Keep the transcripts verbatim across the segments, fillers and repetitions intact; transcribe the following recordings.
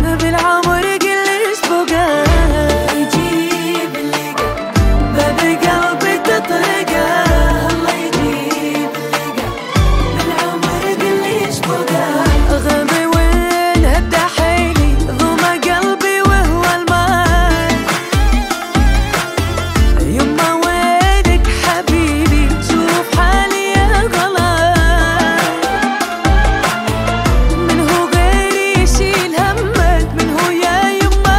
بالعمر كلش فوقه يجيب اللي باب قلبي تطرقه الله يجيب اللي بالعمر كلش فوقه غبي وين هدى حيلي ضمى قلبي وهو الماي يما وينك حبيبي شوف حالي يا غلاي من هو غيري يشيل همك من هو يا يما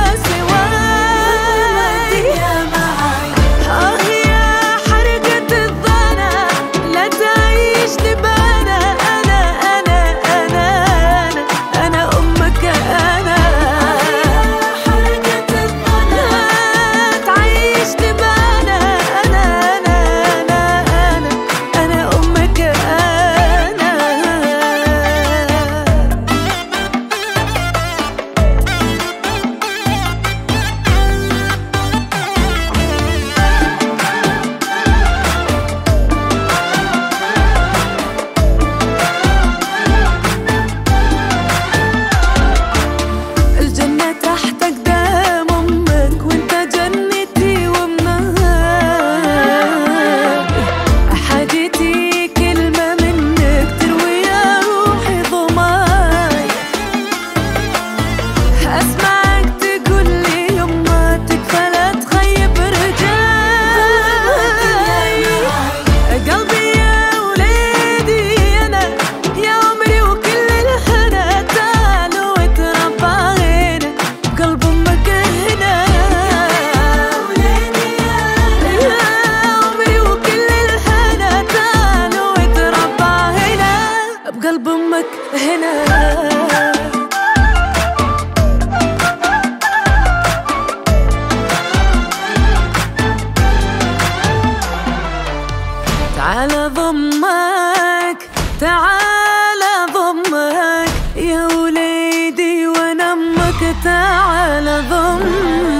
سواي يا معاي اه يا حرقة الضنا لا تعيش تبانا انا انا انا انا انا امك انا حرقة الضنا لا تعيش تبانا انا انا انا انا انا امك انا الجنة تحت قدام أمك وأنت جنتي ومناك حاجتي كلمة منك تروي يا روحي ضماي أسمعك تقول لي يما تكفى لا تخيب رجاي قلبي يا وليدي أنا يا عمري وكل الهنا تعالوا اتربى هنا بقلب أمك هنا يا عمري وكل الهنا تعالوا اتربى هنا بقلب أمك هنا تعال ضمك تعال ضمك يا وليدي وانا امك تعال ضمك